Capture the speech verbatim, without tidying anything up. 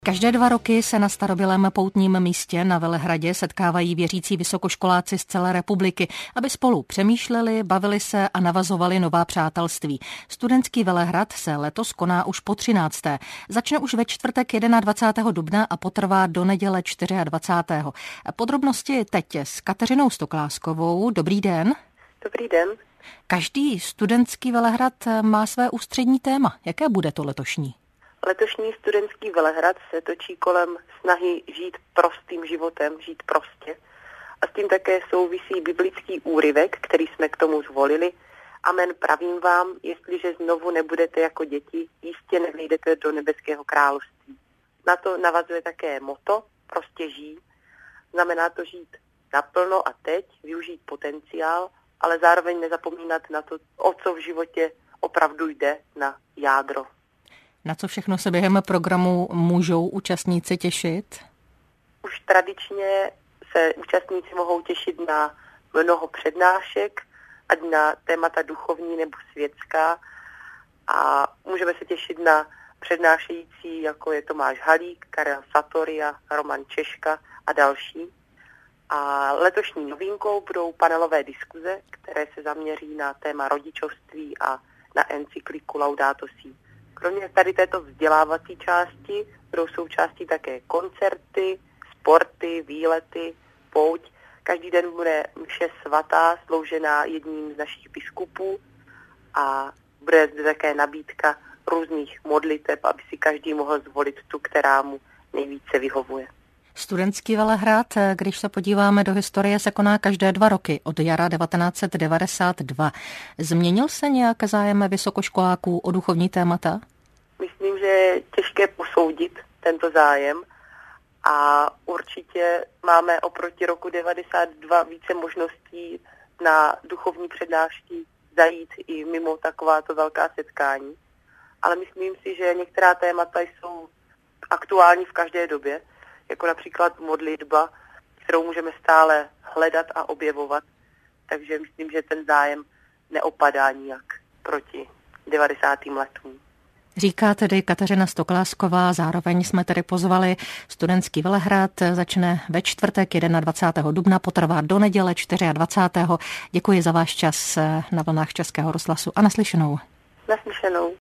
Každé dva roky se na starobylém poutním místě na Velehradě setkávají věřící vysokoškoláci z celé republiky, aby spolu přemýšleli, bavili se a navazovali nová přátelství. Studentský Velehrad se letos koná už po třinácté. Začne už ve čtvrtek dvacátého prvního dubna a potrvá do neděle dvacátého čtvrtého Podrobnosti teď s Kateřinou Stokláskovou. Dobrý den. Dobrý den. Každý studentský Velehrad má své ústřední téma. Jaké bude to letošní? Letošní studentský Velehrad se točí kolem snahy žít prostým životem, žít prostě. A s tím také souvisí biblický úryvek, který jsme k tomu zvolili. Amen, pravím vám, jestliže znovu nebudete jako děti, jistě nevejdete do nebeského království. Na to navazuje také motto, prostě žij. Znamená to žít naplno a teď, využít potenciál, ale zároveň nezapomínat na to, o co v životě opravdu jde, na jádro. Na co všechno se během programu můžou účastníci těšit? Už tradičně se účastníci mohou těšit na mnoho přednášek, ať na témata duchovní nebo světská. A můžeme se těšit na přednášející, jako je Tomáš Halík, Karel Satoria, Roman Češka a další. A letošní novinkou budou panelové diskuze, které se zaměří na téma rodičovství a na encykliku Laudato Si. Kromě tady této vzdělávací části budou součástí také koncerty, sporty, výlety, pouť. Každý den bude mše svatá sloužená jedním z našich biskupů a bude zde také nabídka různých modliteb, aby si každý mohl zvolit tu, která mu nejvíce vyhovuje. Studentský Velehrad, když se podíváme do historie, se koná každé dva roky od jara devatenáct set devadesát dva. Změnil se nějak zájem vysokoškoláků o duchovní témata? Myslím, že je těžké posoudit tento zájem a určitě máme oproti roku devadesát dva více možností na duchovní přednášky zajít i mimo takováto velká setkání. Ale myslím si, že některá témata jsou aktuální v každé době, jako například modlitba, kterou můžeme stále hledat a objevovat. Takže myslím, že ten zájem neopadá nijak proti devadesátým letům. Říká tedy Kateřina Stoklásková, zároveň jsme tedy pozvali studentský Velehrad, začne ve čtvrtek dvacátého prvního dubna, potrvá do neděle dvacátého čtvrtého Děkuji za váš čas na vlnách Českého rozhlasu a naslyšenou. Naslyšenou.